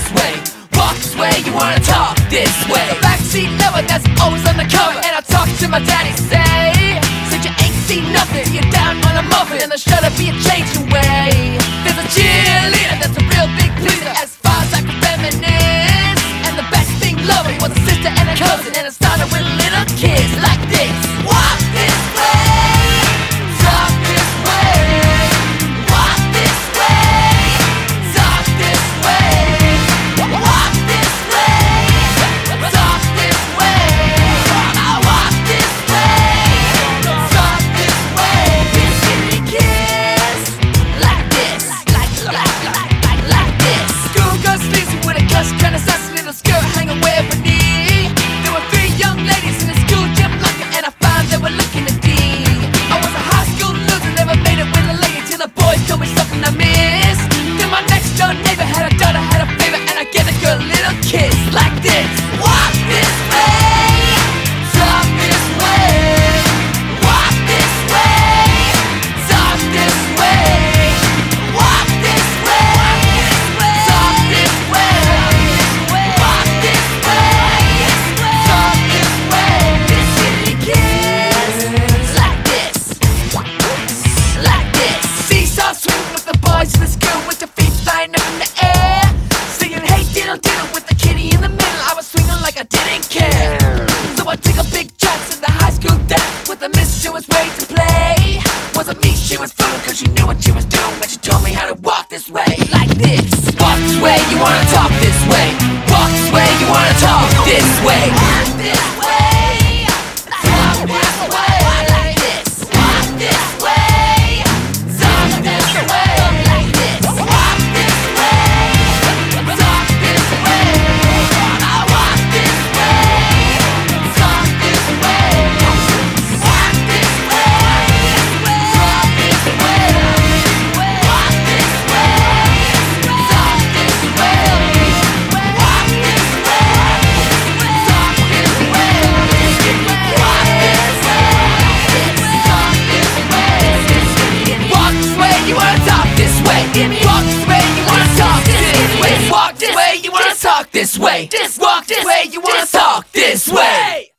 way. Walk this way, you wanna talk this way. The backseat lover that's always undercover. And I talk to my daddy, say, said you ain't seen nothing, you're down on a muffin. And the shutter be a changing way. There's a cheerleader that's a real big pleaser, as far as I can feminist. And the best thing loving was a sister and a cousin. And it started with little kids like this. Walk this way, talk this way. Walk this way, talk this way. Walk this way, talk this way. I walk this way, talk this way. This city kiss like this, like this. Schoolgirl sleazy with a cuss, kinda sassy little skirt hanging way up her knee. There were 3 young ladies in the school gym looking, and I found they were looking at me. I was a high school loser, never made it with a lady till the boys told me something I missed. Then my next door neighbor had a daughter, had a favor, and I gave the girl a little kiss like this. Walk this way, talk this way. Walk this way, talk this way. Walk this way, talk this way. Walk this way, talk this way. This city kiss like this, like this. Seesaw swing with the boys in the school with your feet flying up in the air, singing hey diddle diddle with the kitty in the middle. I was swinging like I didn't care. So I took a big chance in the high school dance with a miss she was ready to play. Wasn't me she was fooling, cause she knew what she was doing when she told me how to walk this way like this. Walk this way, you wanna talk this way. Walk this way, you wanna talk this way. Walk this way, talk this way like this. Walk this way, talk this way like this. Walk this way, talk this way. I walk this way, talk this way. Walk this way, talk this way. Walk this way, talk this way. Walk this way, talk this way. Walk this way, talk this way. Walk this way, you wanna talk this way. Walk this way, you wanna talk this way. Walk this way, you wanna talk this way. Walk this way, you wanna